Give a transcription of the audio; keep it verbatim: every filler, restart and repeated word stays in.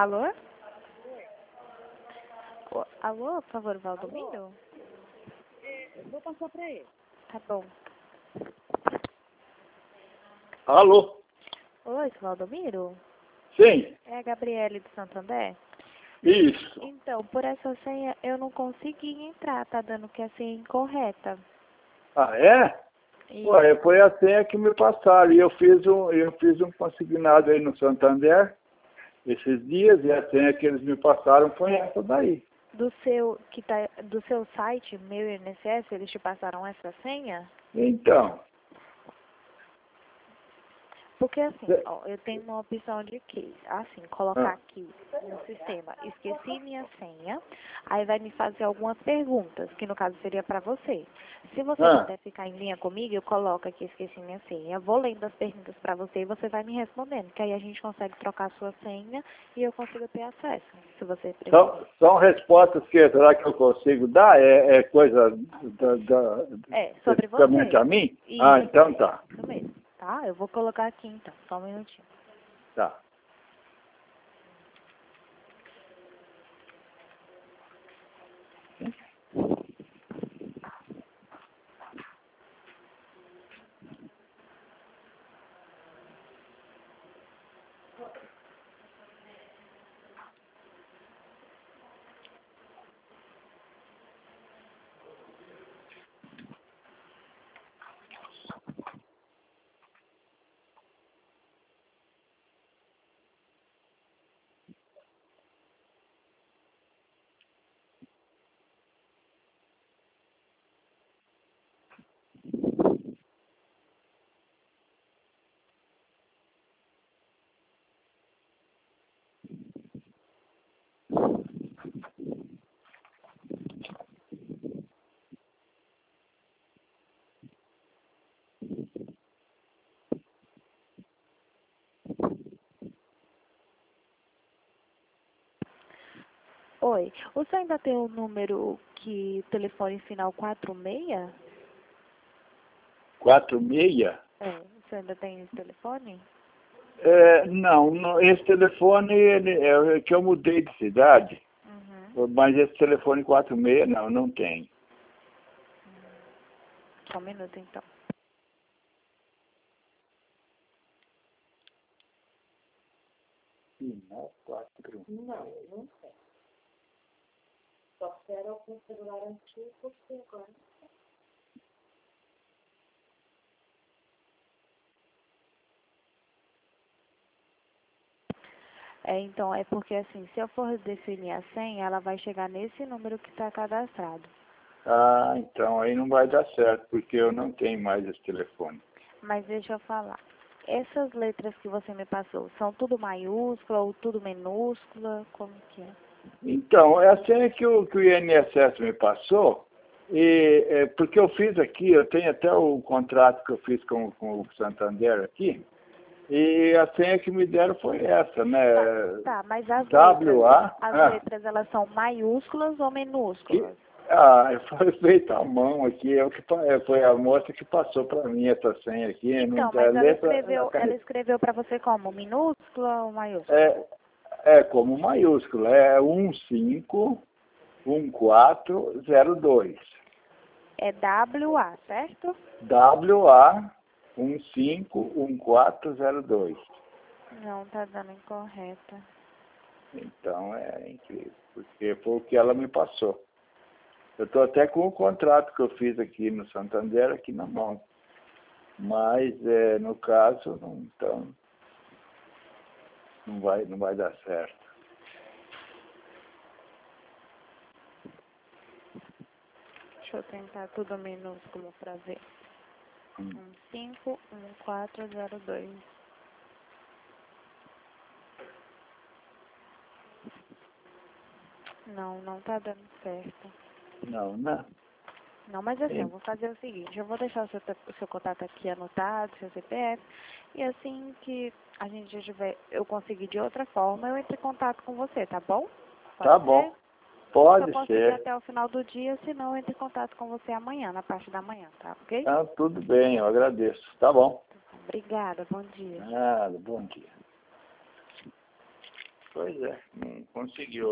Alô? Ô, alô, por favor, Valdomiro? É, vou passar para ele. Tá bom. Alô? Oi, Valdomiro? Sim, É a Gabriele de Santander? isso. Então, por essa senha eu não consegui entrar, tá dando que a senha é incorreta. Ah, é? E... Ué, foi a senha que me passaram. E eu fiz um, eu fiz um consignado aí no Santander esses dias, e a senha que eles me passaram foi essa daí. Do seu, que tá, do seu site, meu I N S S, eles te passaram essa senha? Então, Porque assim, Cê- ó, eu tenho uma opção de que, assim, colocar ah, aqui no sistema, esqueci minha senha, aí vai me fazer algumas perguntas, que no caso seria para você. Se você ah, puder ficar em linha comigo, eu coloco aqui, esqueci minha senha, vou lendo as perguntas para você e você vai me respondendo, que aí a gente consegue trocar a sua senha e eu consigo ter acesso, se você precisar. são, são respostas que será que eu consigo dar? É, é coisa da, da, É, sobre especificamente você. a mim? Isso, Ah, então tá. isso mesmo, tá? Eu vou colocar aqui então, só um minutinho. Tá. Oi, você ainda tem o número que telefone final quatro seis? Quatro meia? É, você ainda tem esse telefone? É, não, não, esse telefone ele, é que eu mudei de cidade, Uhum. mas esse telefone quatro seis não, não tem. Só um minuto então. Não, quatro. Não, não sei. Só se era com celular antigo, porque agora. É, então, é porque assim, se eu for definir a senha, ela vai chegar nesse número que está cadastrado. Ah, então aí não vai dar certo, porque eu não tenho mais esse telefone. Mas deixa eu falar. Essas letras que você me passou, são tudo maiúscula ou tudo minúscula? Como que é? Então, é a senha que o, que o I N S S me passou, e, é, porque eu fiz aqui, eu tenho até o contrato que eu fiz com, com o Santander aqui, e a senha que me deram foi essa, né? Tá, mas as W letras, A as ah, letras, elas são maiúsculas ou que, minúsculas? ah, foi feita à mão aqui, é o que, pa- é, foi a moça que passou para mim essa senha aqui, não, Então, a mas ela letra, a escreveu, ela caneta, escreveu para você como? Minúscula ou maiúscula? é, é como maiúsculo, é um cinco um quatro zero dois. É W A, certo? W A um cinco um quatro zero dois. Não, tá dando incorreta. Então é incrível, porque foi o que ela me passou. Eu estou até com o contrato que eu fiz aqui no Santander aqui na mão. Mas é, no caso, não, então, não vai, não vai dar certo. Deixa eu tentar tudo minúsculo pra ver. Hum. um cinco um quatro zero dois. Não, não tá dando certo. Não, né? Não, mas assim, eu Sim. vou fazer o seguinte, eu vou deixar o seu, te- o seu contato aqui anotado, seu C P F, e assim que a gente já tiver, eu conseguir de outra forma, eu entro em contato com você, tá bom? Pode Tá ser? bom. Se eu Pode conseguir ser. até o final do dia, senão eu entro em contato com você amanhã, na parte da manhã, tá? Ok? Tá, tudo bem, eu agradeço. Tá bom. Obrigada, bom dia. Nada, bom dia. Pois é, não conseguiu.